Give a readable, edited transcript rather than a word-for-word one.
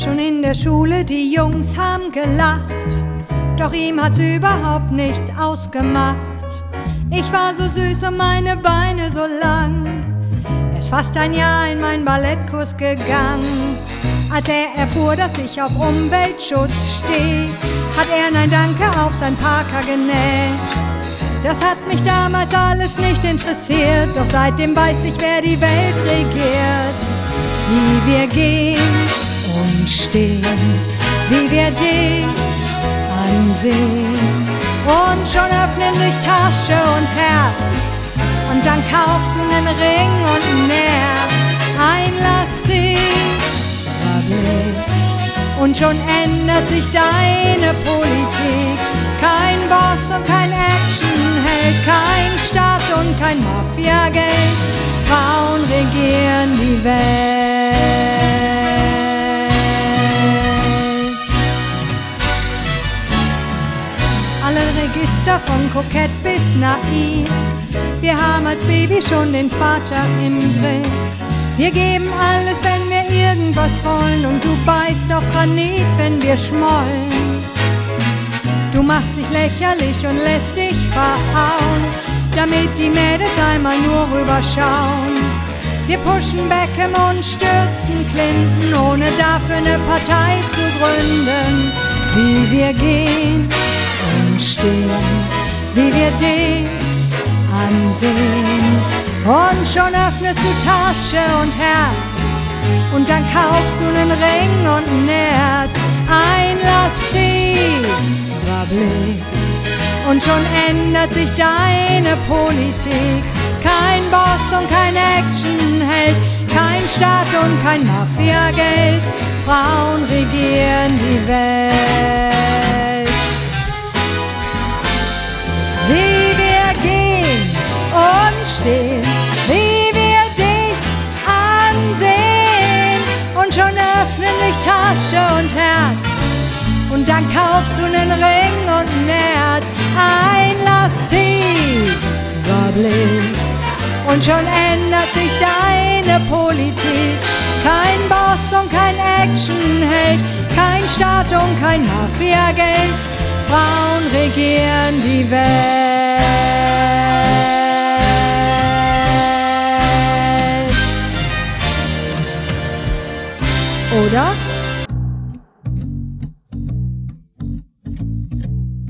Schon in der Schule, die Jungs haben gelacht, doch ihm hat's überhaupt nichts ausgemacht. Ich war so süß und meine Beine so lang. Er ist fast ein Jahr in meinen Ballettkurs gegangen. Als er erfuhr, dass ich auf Umweltschutz stehe, hat er Nein Danke auf sein Parker genäht. Das hat mich damals alles nicht interessiert, doch seitdem weiß ich, wer die Welt regiert. Wie wir gehen und stehen, wie wir dich ansehen. Und schon öffnen sich Tasche und Herz, und dann kaufst du nen Ring und ein Herz. Einlass sie, und schon ändert sich deine Politik. Kein Boss und kein Actionheld, kein Staat und kein Mafiageld. Frauen regieren die Welt. Alle Register von kokett bis naiv. Wir haben als Baby schon den Vater im Griff. Wir geben alles, wenn wir irgendwas wollen, und du beißt auf Granit, wenn wir schmollen. Du machst dich lächerlich und lässt dich verhauen, damit die Mädels einmal nur rüberschauen. Wir pushen Beckham und stürzen Clinton, ohne dafür eine Partei zu gründen. Wie wir gehen und stehen, wie wir dich ansehen. Und schon öffnest du Tasche und Herz, und dann kaufst du nen Ring und ein Herz. Einlass sie, und schon ändert sich deine Politik. Kein Boss und kein Actionheld, kein Staat und kein Mafiageld. Frauen regieren die Welt. Wie wir gehen und stehen, wie wir dich ansehen. Und schon öffnen sich Tasche und Herz, und dann kaufst du nen Ring und ein Herz. Einlass sie, und schon ändert sich deine Politik. Kein Boss und kein Actionheld, kein Staat und kein Mafiageld. Frauen regieren die Welt.